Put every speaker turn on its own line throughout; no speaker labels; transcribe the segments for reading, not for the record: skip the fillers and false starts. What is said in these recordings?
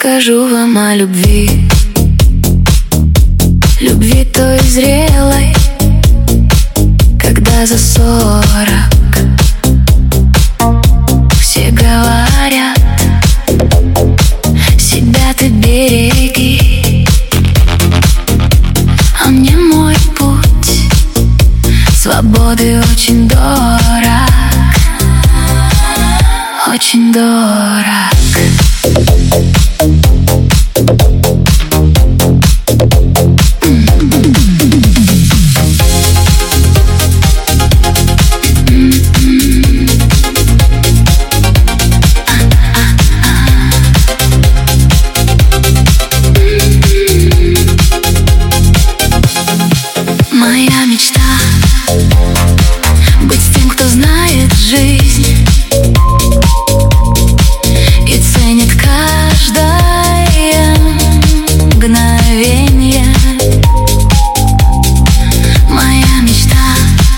расскажу вам о любви. Любви той зрелой, когда за 40. Все говорят, себя ты береги, а мне мой путь свободы очень дорог, очень дорог. Моя мечта — быть с тем, кто знает жизнь и ценит каждое мгновенье. Моя мечта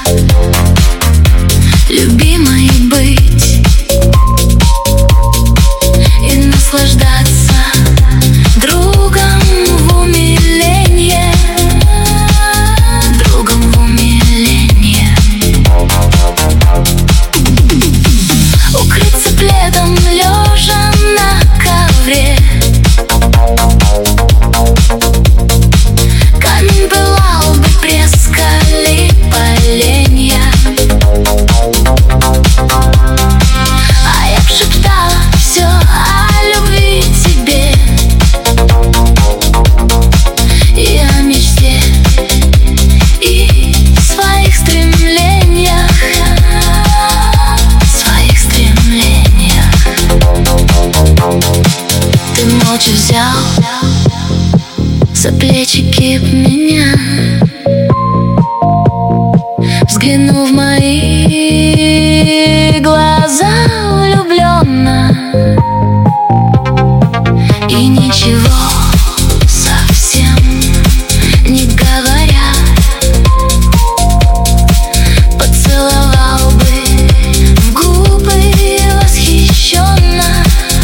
— любимой быть и наслаждаться другом в умиленье. Укрыться пледом, лежа на ковре. Камень пылал бы, трескали поленья, а я б шептала все о любви тебе и о мечте, и своих стремлениях. Ты молча взял за плечики меня, взглянул в мои глаза влюбленно и ничего совсем не говоря, поцеловал бы в губы восхищенно.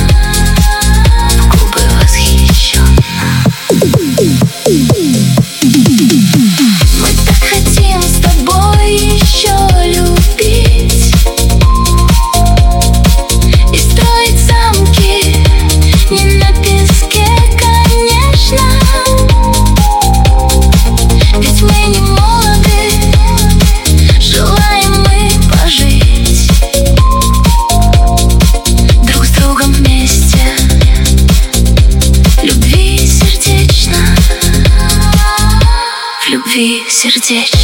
Мы так хотим с тобой еще любить и строить замки не на песке, конечно. Ведь мы не молоды, желаем мы пожить друг с другом вместе, любви сердечно, в любви сердечно.